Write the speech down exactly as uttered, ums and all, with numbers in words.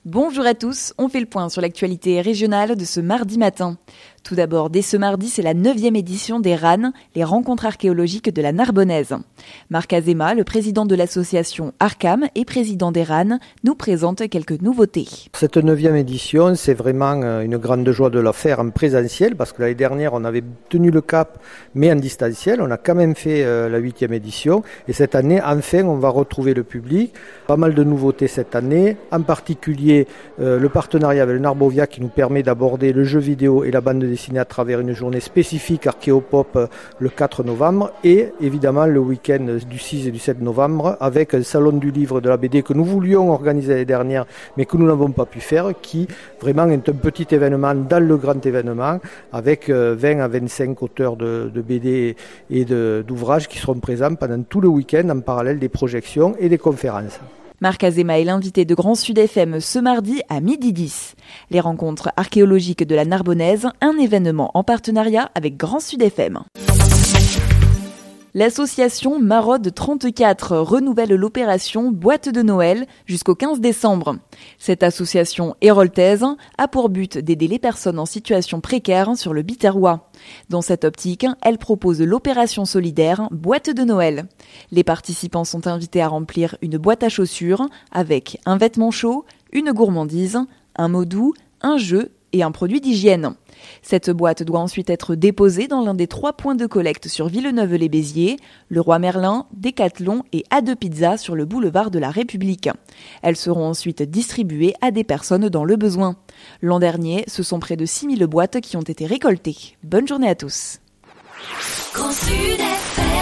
Bonjour à tous, on fait le point sur l'actualité régionale de ce mardi matin. Tout d'abord, dès ce mardi, c'est la neuvième édition des R A N, les rencontres archéologiques de la Narbonnaise. Marc Azema, le président de l'association Arcam et président des R A N, nous présente quelques nouveautés. Cette neuvième édition, c'est vraiment une grande joie de la faire en présentiel, parce que l'année dernière, on avait tenu le cap, mais en distanciel. On a quand même fait la huitième édition, et cette année, enfin, on va retrouver le public. Pas mal de nouveautés cette année, en particulier euh, le partenariat avec le Narbovia qui nous permet d'aborder le jeu vidéo et la bande dessinée à travers une journée spécifique Archéopop euh, le quatre novembre et évidemment le week-end du six et du sept novembre avec un salon du livre de la B D que nous voulions organiser l'année dernière mais que nous n'avons pas pu faire, qui vraiment est un petit événement dans le grand événement avec euh, vingt à vingt-cinq auteurs de, de B D et de, d'ouvrages qui seront présents pendant tout le week-end en parallèle des projections et des conférences. Marc Azema est l'invité de Grand Sud F M ce mardi à midi dix. Les rencontres archéologiques de la Narbonnaise, un événement en partenariat avec Grand Sud F M. L'association Marode trente-quatre renouvelle l'opération Boîte de Noël jusqu'au quinze décembre. Cette association héroltaise a pour but d'aider les personnes en situation précaire sur le Biterrois. Dans cette optique, elle propose l'opération solidaire Boîte de Noël. Les participants sont invités à remplir une boîte à chaussures avec un vêtement chaud, une gourmandise, un mot doux, un jeu et un produit d'hygiène. Cette boîte doit ensuite être déposée dans l'un des trois points de collecte sur Villeneuve-les-Béziers, le Roi Merlin, Décathlon et A deux Pizza sur le boulevard de la République. Elles seront ensuite distribuées à des personnes dans le besoin. L'an dernier, ce sont près de six mille boîtes qui ont été récoltées. Bonne journée à tous. Grand Sud F M.